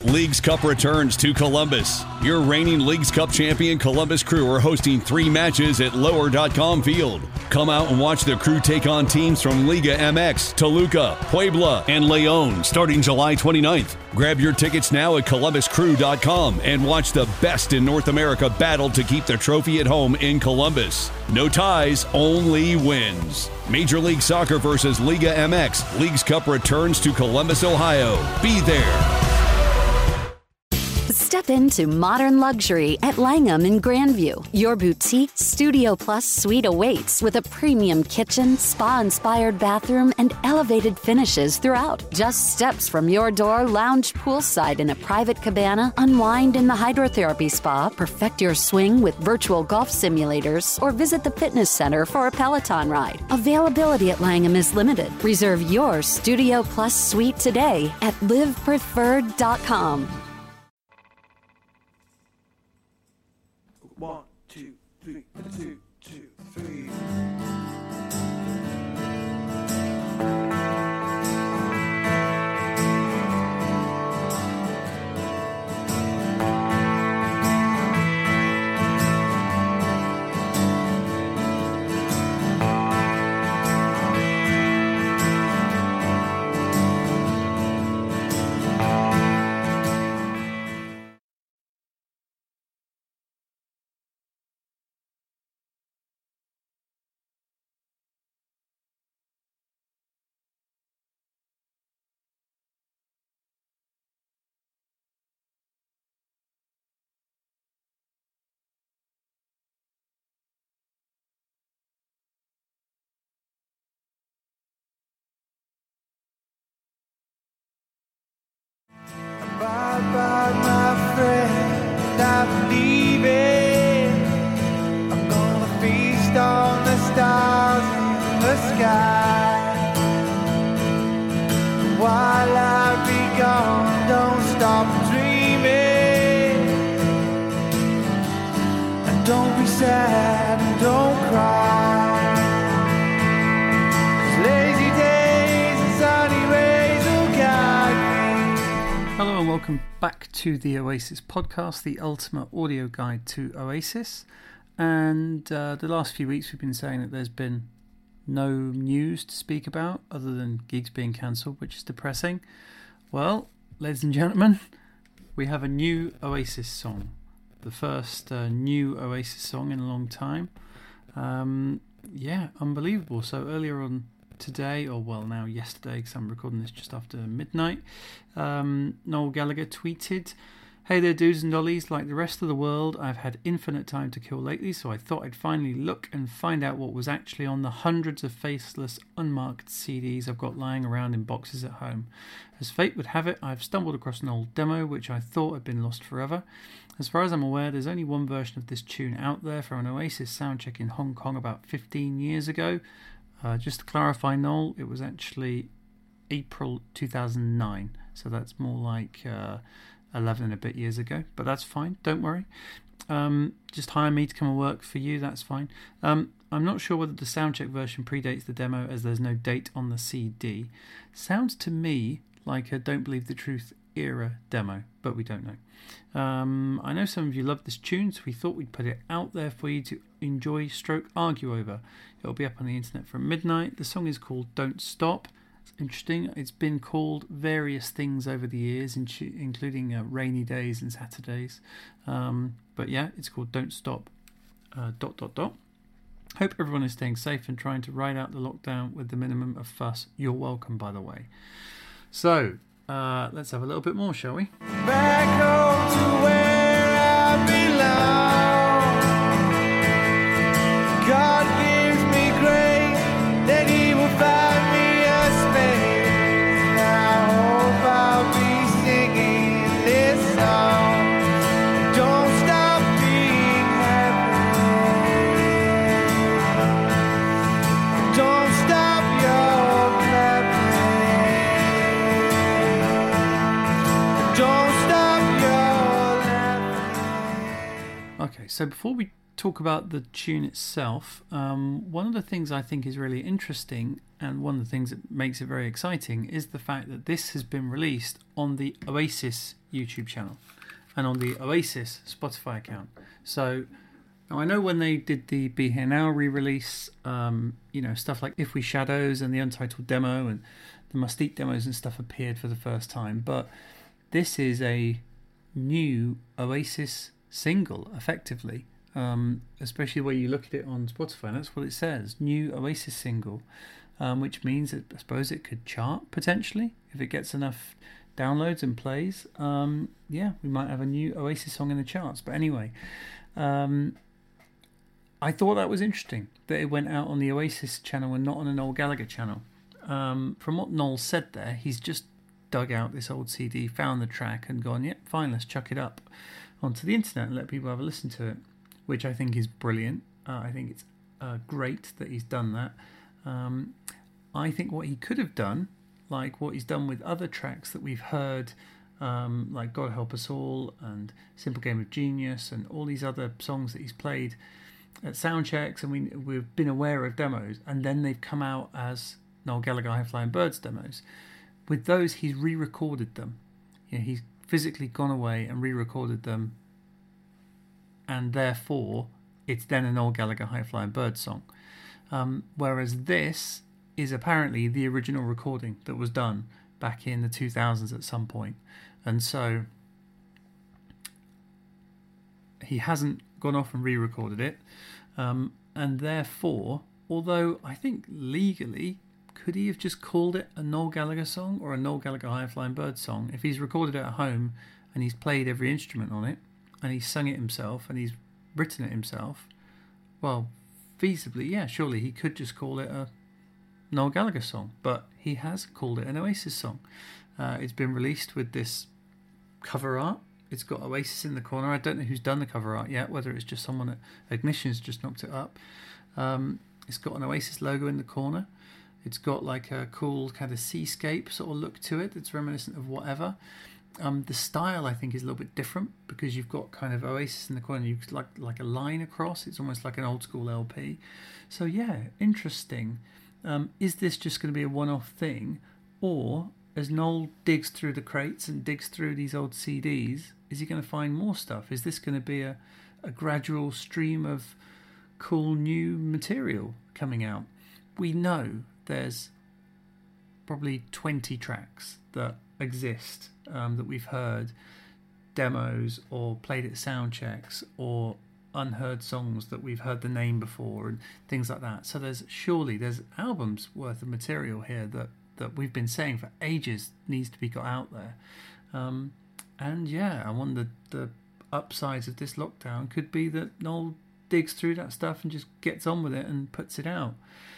Leagues Cup returns to Columbus. Your reigning Leagues Cup champion Columbus Crew are hosting 3 matches at Lower.com Field. Come out and watch the Crew take on teams from Liga MX, Toluca, Puebla, and León starting July 29th. Grab your tickets now at ColumbusCrew.com and watch the best in North America battle to keep the trophy at home in Columbus. No ties, only wins. Major League Soccer versus Liga MX. Leagues Cup returns to Columbus, Ohio. Be there. Step into modern luxury at Langham in Grandview. Your boutique Studio Plus suite awaits with a premium kitchen, spa-inspired bathroom, and elevated finishes throughout. Just steps from your door, lounge poolside in a private cabana, unwind in the hydrotherapy spa, perfect your swing with virtual golf simulators, or visit the fitness center for a Peloton ride. Availability at Langham is limited. Reserve your Studio Plus suite today at livepreferred.com. 1, 2, 3, 2, 2, 3. Bye bye, my friend, I'm leaving. I'm gonna feast on the stars in the sky. While I be gone, don't stop dreaming. And don't be sad and don't cry. 'Cause lazy days and sunny rays will guide me. Hello and welcome back to the Oasis podcast, the ultimate audio guide to Oasis. And the last few weeks we've been saying that there's been no news to speak about other than gigs being cancelled, which is depressing. Well, ladies and gentlemen, we have a new Oasis song. The first new Oasis song in a long time. Yeah, unbelievable. So earlier on today, or well now yesterday, because I'm recording this just after midnight, Noel Gallagher tweeted, "Hey there dudes and dollies, like the rest of the world, I've had infinite time to kill lately, so I thought I'd finally look and find out what was actually on the hundreds of faceless, unmarked CDs I've got lying around in boxes at home. As fate would have it, I've stumbled across an old demo which I thought had been lost forever. As far as I'm aware, there's only one version of this tune out there from an Oasis soundcheck in Hong Kong about 15 years ago. Just to clarify, Noel, it was actually April 2009, so that's more like 11 and a bit years ago, but that's fine, don't worry. Just hire me to come and work for you, that's fine. I'm not sure whether the soundcheck version predates the demo, as there's no date on the CD. Sounds to me like a Don't Believe the Truth era demo, but we don't know. I know some of you love this tune, so we thought we'd put it out there for you to enjoy stroke argue over. It'll be up on the internet from midnight. The song is called Don't Stop. It's interesting. It's been called various things over the years, including Rainy Days and Saturdays. But yeah, it's called Don't Stop ... Hope everyone is staying safe and trying to ride out the lockdown with the minimum of fuss. You're welcome, by the way. So, let's have a little bit more, shall we? Back home to where I belong. God gives me grace, then He will find me a space. I hope I'll be singing this song. Don't stop being happy. Don't stop your clapping. Don't stop your laughing. Okay, so before we talk about the tune itself, one of the things I think is really interesting, and one of the things that makes it very exciting, is the fact that this has been released on the Oasis YouTube channel and on the Oasis Spotify account. So now I know when they did the Be Here Now re-release, stuff like If We Shadows and the Untitled demo and the Mustique demos and stuff appeared for the first time, but this is a new Oasis single, effectively, especially when you look at it on Spotify. That's what it says, new Oasis single, which means that I suppose it could chart potentially if it gets enough downloads and plays. We might have a new Oasis song in the charts. But anyway, I thought that was interesting that it went out on the Oasis channel and not on a Noel Gallagher channel. From what Noel said there, he's just dug out this old CD, found the track and gone, yep, fine, let's chuck it up onto the internet and let people have a listen to it, which I think is brilliant. I think it's great that he's done that. I think what he could have done, like what he's done with other tracks that we've heard, like God Help Us All and Simple Game of Genius and all these other songs that he's played at soundchecks, and we've been aware of demos, and then they've come out as Noel Gallagher High Flying Birds demos. With those, he's re-recorded them. He's physically gone away and re-recorded them, and therefore it's then a Noel Gallagher High Flying Birds song. Whereas this is apparently the original recording that was done back in the 2000s at some point. And so he hasn't gone off and re-recorded it. And therefore, although I think legally, could he have just called it a Noel Gallagher song or a Noel Gallagher High Flying Birds song? If he's recorded it at home and he's played every instrument on it and he's sung it himself and he's written it himself, well, feasibly, yeah, surely he could just call it a Noel Gallagher song. But he has called it an Oasis song. It's been released with this cover art. It's got Oasis in the corner. I don't know who's done the cover art yet, whether it's just someone at Ignition's just knocked it up. It's got an Oasis logo in the corner. It's got like a cool kind of seascape sort of look to it. It's reminiscent of whatever. The style, I think, is a little bit different because you've got kind of Oasis in the corner. You've like a line across. It's almost like an old school LP. So yeah, interesting. Is this just going to be a one-off thing, or as Noel digs through the crates and digs through these old CDs, is he going to find more stuff? Is this going to be a gradual stream of cool new material coming out? We know there's probably 20 tracks that exist that we've heard, demos or played at sound checks or unheard songs that we've heard the name before and things like that. So there's albums worth of material here that we've been saying for ages needs to be got out there. And yeah, I wonder the upsides of this lockdown could be that Noel digs through that stuff and just gets on with it and puts it out.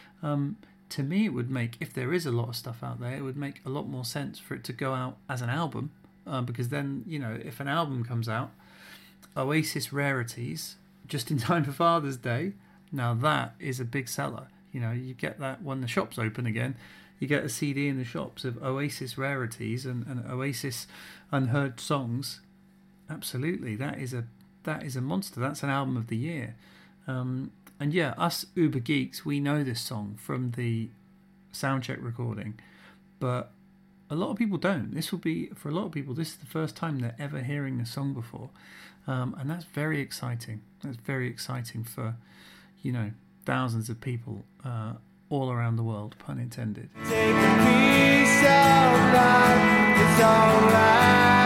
To me, it would make, if there is a lot of stuff out there, it would make a lot more sense for it to go out as an album, because then, if an album comes out, Oasis Rarities, just in time for Father's Day, now that is a big seller. You get that when the shops open again. You get a CD in the shops of Oasis Rarities and Oasis Unheard Songs. Absolutely, that is a monster. That's an album of the year. And yeah, us uber geeks, we know this song from the soundcheck recording, but a lot of people don't. For a lot of people, this is the first time they're ever hearing the song before, and that's very exciting. That's very exciting for, thousands of people all around the world, pun intended. Take a piece of life, it's alright.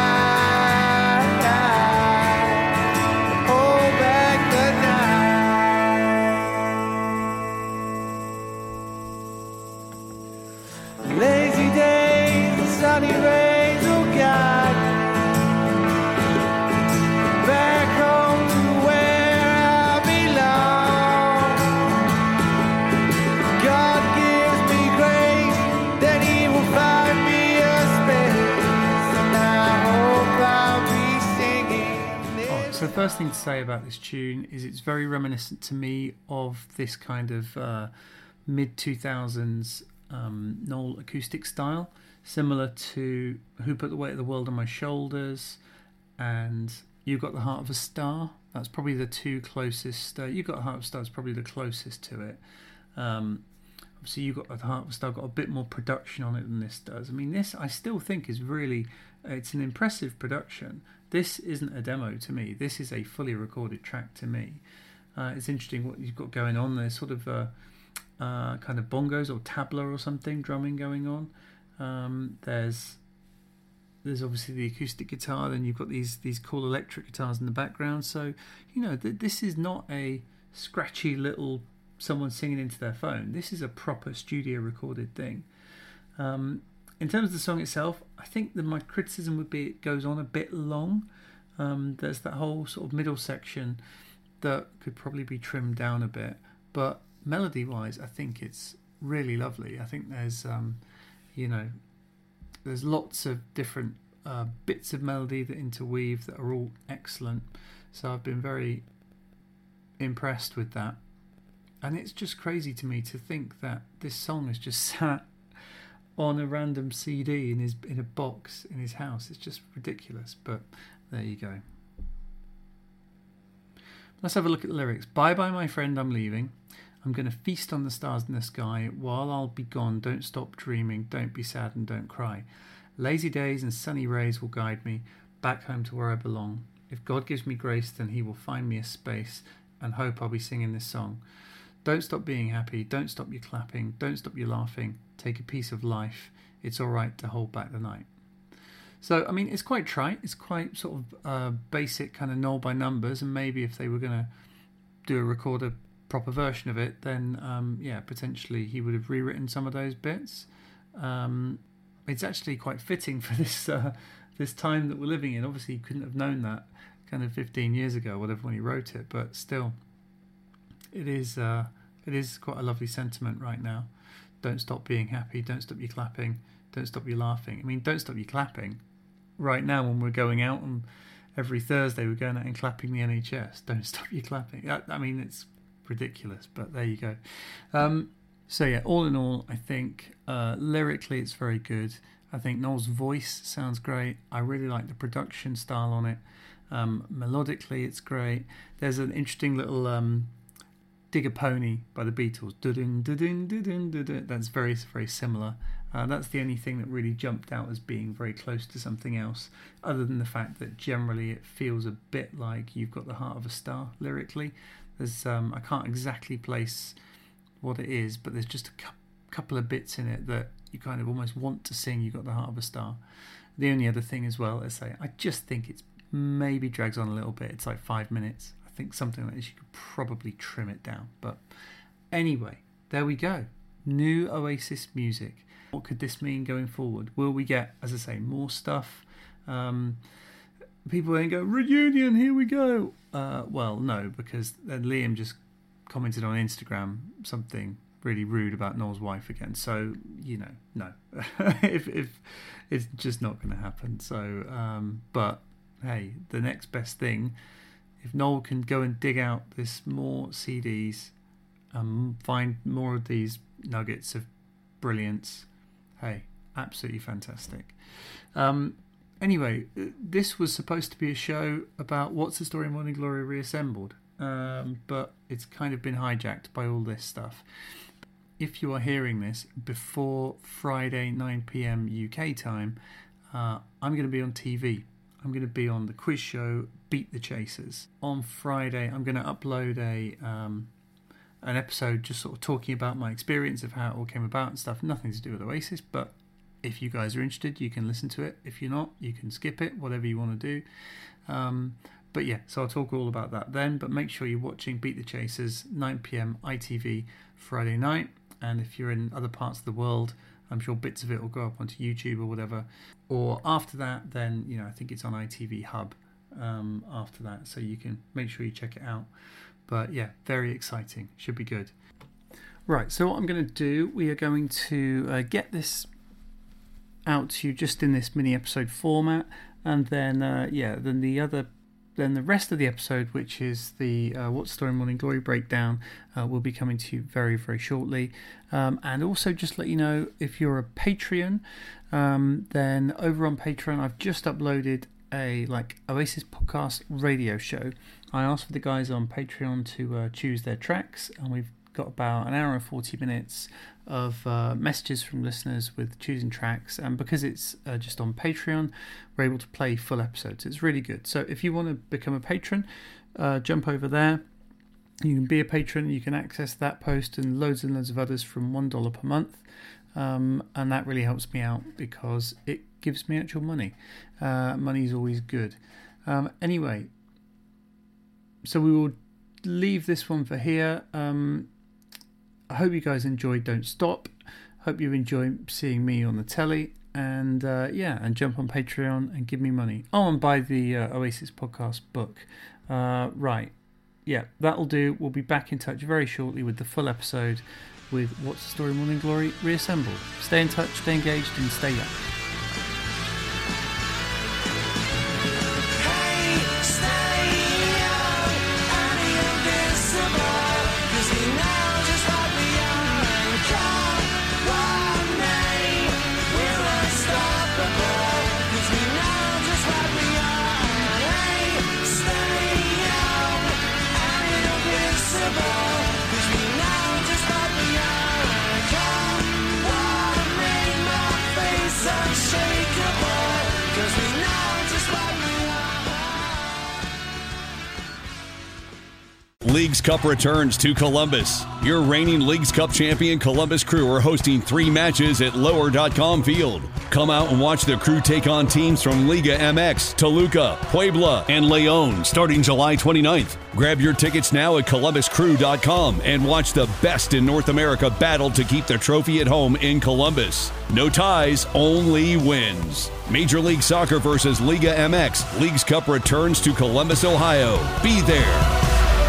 Hold back the night. Lazy days, sunny rays, oh God. Back home to where I belong. God gives me grace, then He will find me a space, and I hope I'll be singing this. Alright, so the first thing to say about this tune is it's very reminiscent to me of this kind of mid-2000s Noel acoustic style, similar to Who Put the Weight of the World on My Shoulders and You Got the Heart of a Star. That's probably the two closest. You Got the Heart of a Star is probably the closest to it. Obviously, You Got the Heart of a Star got a bit more production on it than this does. I mean, this I still think is really, it's an impressive production. This isn't a demo to me. This is a fully recorded track to me. It's interesting what you've got going on. There's sort of kind of bongos or tabla or something, drumming going on. There's obviously the acoustic guitar. Then you've got these cool electric guitars in the background. So this is not a scratchy little someone singing into their phone. This is a proper studio recorded thing. In terms of the song itself, I think that my criticism would be it goes on a bit long. There's that whole sort of middle section that could probably be trimmed down a bit, but melody wise I think it's really lovely. I think there's there's lots of different bits of melody that interweave that are all excellent, so I've been very impressed with that. And it's just crazy to me to think that this song is just sat on a random CD in a box in his house. It's just ridiculous, but there you go. Let's have a look at the lyrics. Bye bye my friend, I'm leaving. I'm going to feast on the stars in the sky. While I'll be gone, don't stop dreaming. Don't be sad and don't cry. Lazy days and sunny rays will guide me back home to where I belong. If God gives me grace, then he will find me a space and hope I'll be singing this song. Don't stop being happy. Don't stop your clapping. Don't stop your laughing. Take a piece of life. It's all right to hold back the night. So, I mean, it's quite trite. It's quite sort of basic kind of Noel by numbers. And maybe if they were going to record a proper version of it, then, potentially he would have rewritten some of those bits. It's actually quite fitting for this time that we're living in. Obviously, he couldn't have known that kind of 15 years ago, whatever, when he wrote it. But still, it is quite a lovely sentiment right now. Don't stop being happy. Don't stop your clapping. Don't stop your laughing. I mean, don't stop your clapping. Right now, when we're going out and every Thursday we're going out and clapping the NHS. Don't stop your clapping. I mean, it's ridiculous, but there you go. So yeah, all in all, I think lyrically it's very good. I think Noel's voice sounds great. I really like the production style on it. Melodically, it's great. There's an interesting little Dig a Pony by the Beatles. That's very, very similar. That's the only thing that really jumped out as being very close to something else, other than the fact that generally it feels a bit like You've Got the Heart of a Star lyrically. There's I can't exactly place what it is, but there's just a couple of bits in it that you kind of almost want to sing You've Got the Heart of a Star. The only other thing as well, let's say, I just think it's maybe drags on a little bit. It's like 5 minutes. I think something like this, you could probably trim it down. But anyway, there we go. New Oasis music. What could this mean going forward? Will we get, as I say, more stuff? People then go, reunion, here we go. Well, no, because then Liam just commented on Instagram something really rude about Noel's wife again. So, no. if it's just not going to happen. So, but hey, the next best thing, if Noel can go and dig out this more CDs, find more of these nuggets of brilliance, hey, absolutely fantastic. Anyway, this was supposed to be a show about What's the Story Morning Glory Reassembled, but it's kind of been hijacked by all this stuff. If you are hearing this before Friday 9 p.m. UK time, I'm going to be on TV. I'm going to be on the quiz show Beat the Chasers. On Friday, I'm going to upload an episode just sort of talking about my experience of how it all came about and stuff. Nothing to do with Oasis, but if you guys are interested, you can listen to it. If you're not, you can skip it, whatever you want to do. But yeah, so I'll talk all about that then. But make sure you're watching Beat the Chasers, 9 p.m. ITV Friday night. And if you're in other parts of the world, I'm sure bits of it will go up onto YouTube or whatever. Or after that, then, I think it's on ITV Hub after that. So you can make sure you check it out. But yeah, very exciting. Should be good. Right, so what I'm going to do, we are going to get this out to you just in this mini episode format. And then, then the rest of the episode, which is the What's the Story Morning Glory breakdown, will be coming to you very, very shortly. And also just let you know, if you're a Patreon, then over on Patreon, I've just uploaded a Oasis podcast radio show. I asked for the guys on Patreon to choose their tracks, and we've got about an hour and 40 minutes of messages from listeners with choosing tracks. And because it's just on Patreon, we're able to play full episodes. It's really good. So if you want to become a patron, jump over there. You can be a patron. You can access that post and loads of others from $1 per month. And that really helps me out because it gives me actual money. Money is always good. Anyway, so we will leave this one for here. I hope you guys enjoyed Don't Stop. Hope you enjoy seeing me on the telly. And and jump on Patreon and give me money. Oh, and buy the Oasis podcast book. Right. Yeah, that'll do. We'll be back in touch very shortly with the full episode with What's the Story Morning Glory Reassembled. Stay in touch, stay engaged, and stay young. Leagues Cup returns to Columbus. Your reigning Leagues Cup champion Columbus Crew are hosting 3 matches at Lower.com Field. Come out and watch the Crew take on teams from Liga MX, Toluca, Puebla, and León starting July 29th. Grab your tickets now at ColumbusCrew.com and watch the best in North America battle to keep the trophy at home in Columbus. No ties, only wins. Major League Soccer versus Liga MX. Leagues Cup returns to Columbus, Ohio. Be there.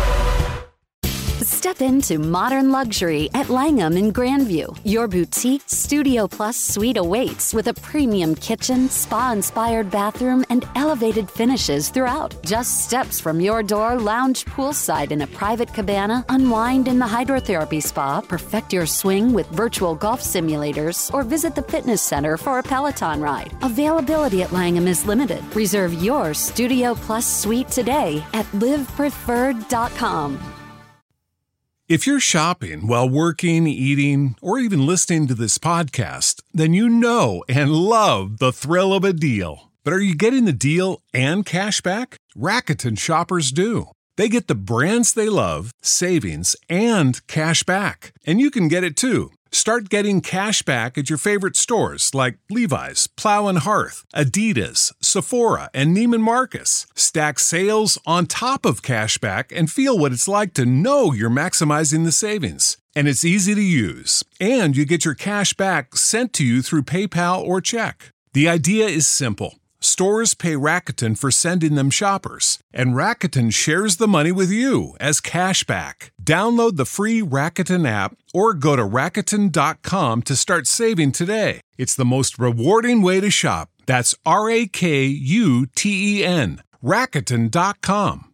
Step into modern luxury at Langham in Grandview. Your boutique Studio Plus suite awaits with a premium kitchen, spa-inspired bathroom, and elevated finishes throughout. Just steps from your door, lounge poolside in a private cabana, unwind in the hydrotherapy spa, perfect your swing with virtual golf simulators, or visit the fitness center for a Peloton ride. Availability at Langham is limited. Reserve your Studio Plus suite today at livepreferred.com. If you're shopping while working, eating, or even listening to this podcast, then you know and love the thrill of a deal. But are you getting the deal and cash back? Rakuten shoppers do. They get the brands they love, savings, and cash back. And you can get it too. Start getting cash back at your favorite stores like Levi's, Plow and Hearth, Adidas, Sephora, and Neiman Marcus. Stack sales on top of cash back and feel what it's like to know you're maximizing the savings. And it's easy to use. And you get your cash back sent to you through PayPal or check. The idea is simple. Stores pay Rakuten for sending them shoppers, and Rakuten shares the money with you as cash back. Download the free Rakuten app or go to Rakuten.com to start saving today. It's the most rewarding way to shop. That's Rakuten. Rakuten.com.